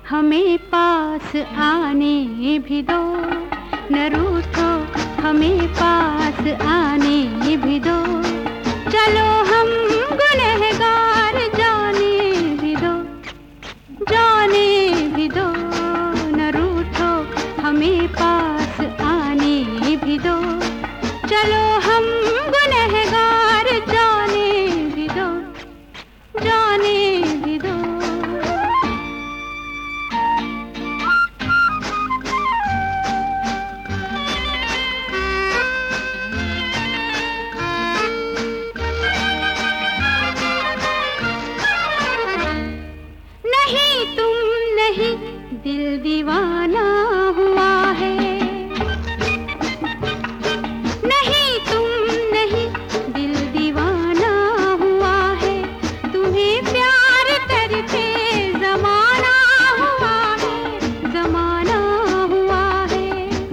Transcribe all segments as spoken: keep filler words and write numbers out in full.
हमें पास आने भी दो, न रूठो हमें पास आने भी दो। चलो हम गुनहगार जाने भी दो, जाने भी दो, न रूठो हमें पास आने भी दो। चलो हम गुनहगार जाने भी दो, जाने भी दो। नहीं तुम नहीं दिल दीवाना हुआ है, नहीं तुम नहीं दिल दीवाना हुआ है। तुम्हें प्यार करके जमाना हुआ है, जमाना हुआ है।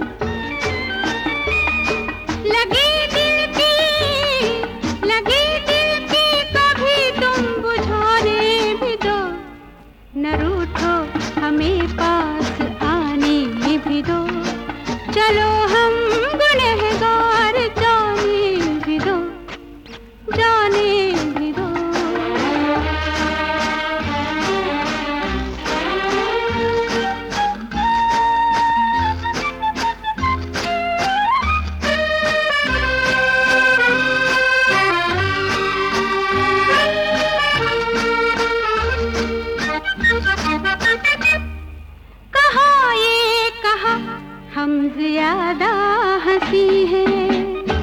लगी दिल की, लगी दिल की कभी तुम बुझाने भी दो, न रूठो हमें पास आने भी दो। चलो हम गुनहगार जाने भी दो, जाने भी दो। कहा ये कहा हम ज्यादा हंसी हैं,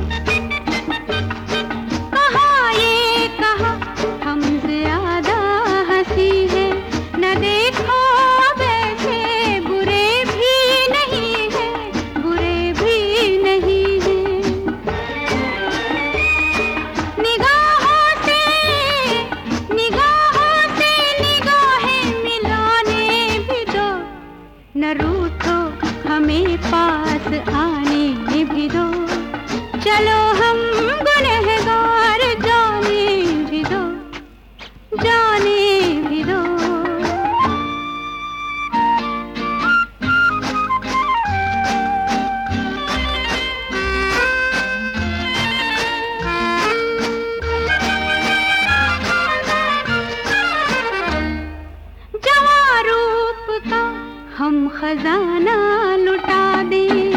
कहा ये कहा हम ज्यादा हंसी हैं। न देखो वैसे बुरे भी नहीं हैं, बुरे भी नहीं हैं। निगाहों से, निगाहों से निगाहें मिलाने भी दो, न रूठो हमें पास आने भी दो। चलो हम गुनहगार जाने भी दो, जाने भी दो। जवां रूप का हम खजाना लुटा दें,